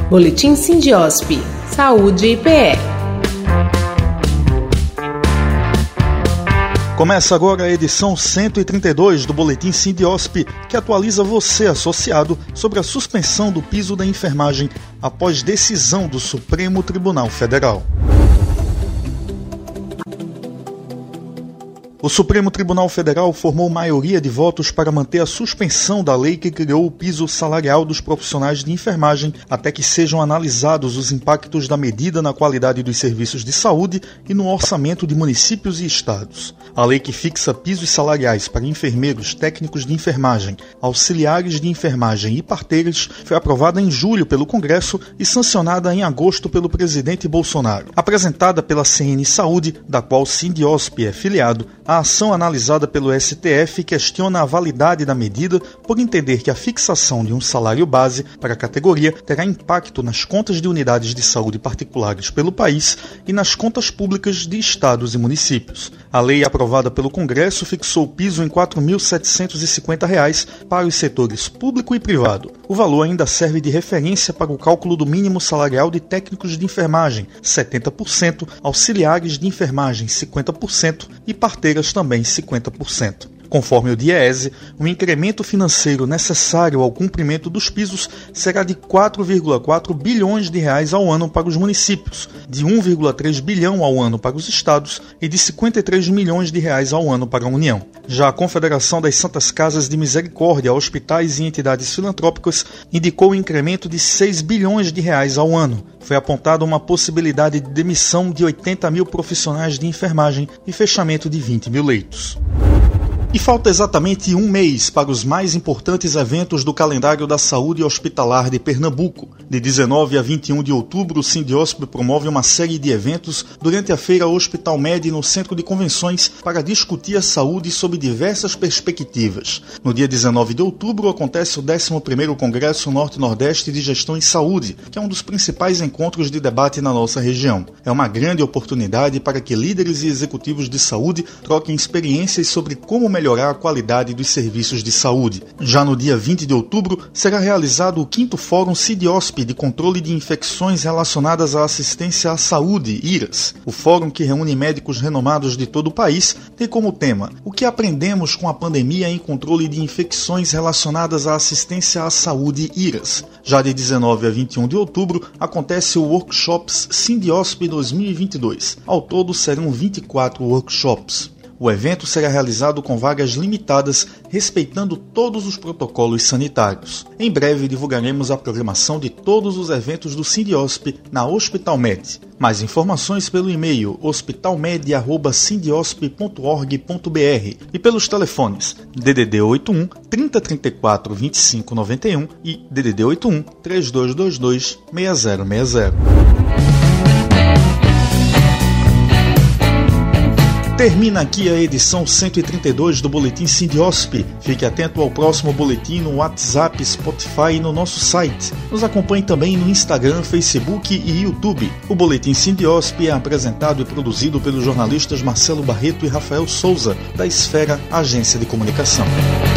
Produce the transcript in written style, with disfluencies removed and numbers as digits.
Boletim Sindiosp. Saúde e PE. Começa agora a edição 132 do Boletim Sindiosp, que atualiza você, associado, sobre a suspensão do piso da enfermagem após decisão do Supremo Tribunal Federal. O Supremo Tribunal Federal formou maioria de votos para manter a suspensão da lei que criou o piso salarial dos profissionais de enfermagem até que sejam analisados os impactos da medida na qualidade dos serviços de saúde e no orçamento de municípios e estados. A lei que fixa pisos salariais para enfermeiros, técnicos de enfermagem, auxiliares de enfermagem e parteiras foi aprovada em julho pelo Congresso e sancionada em agosto pelo presidente Bolsonaro. Apresentada pela CN Saúde, da qual Sindiosp é filiado, a ação analisada pelo STF questiona a validade da medida por entender que a fixação de um salário base para a categoria terá impacto nas contas de unidades de saúde particulares pelo país e nas contas públicas de estados e municípios. A lei aprovada pelo Congresso fixou o piso em R$ 4.750 para os setores público e privado. O valor ainda serve de referência para o cálculo do mínimo salarial de técnicos de enfermagem, 70%, auxiliares de enfermagem, 50% e parteiras também 50%. Conforme o DIEESE, o incremento financeiro necessário ao cumprimento dos pisos será de R$ 4,4 bilhões ao ano para os municípios, de 1,3 bilhão ao ano para os estados e de 53 milhões de reais ao ano para a União. Já a Confederação das Santas Casas de Misericórdia, Hospitais e Entidades Filantrópicas indicou o incremento de 6 bilhões de reais ao ano. Foi apontada uma possibilidade de demissão de 80 mil profissionais de enfermagem e fechamento de 20 mil leitos. E falta exatamente um mês para os mais importantes eventos do calendário da saúde hospitalar de Pernambuco. De 19 a 21 de outubro, o Sindiosp promove uma série de eventos durante a Feira Hospital Med no Centro de Convenções para discutir a saúde sob diversas perspectivas. No dia 19 de outubro acontece o 11º Congresso Norte-Nordeste de Gestão em Saúde, que é um dos principais encontros de debate na nossa região. É uma grande oportunidade para que líderes e executivos de saúde troquem experiências sobre como melhorar a qualidade dos serviços de saúde. Já no dia 20 de outubro, será realizado o 5º Fórum Sindiosp de Controle de Infecções Relacionadas à Assistência à Saúde, IRAS. O fórum, que reúne médicos renomados de todo o país, tem como tema o que aprendemos com a pandemia em controle de infecções relacionadas à assistência à saúde, IRAS. Já de 19 a 21 de outubro, acontece o Workshops Sindiosp 2022. Ao todo, serão 24 workshops. O evento será realizado com vagas limitadas, respeitando todos os protocolos sanitários. Em breve divulgaremos a programação de todos os eventos do Sindiosp na Hospital Med. Mais informações pelo e-mail hospitalmed@sindiosp.org.br e pelos telefones DDD 81 3034 2591 e DDD 81 3222 6060. Termina aqui a edição 132 do Boletim Sindiosp. Fique atento ao próximo boletim no WhatsApp, Spotify e no nosso site. Nos acompanhe também no Instagram, Facebook e YouTube. O Boletim Sindiosp é apresentado e produzido pelos jornalistas Marcelo Barreto e Rafael Souza, da Esfera Agência de Comunicação.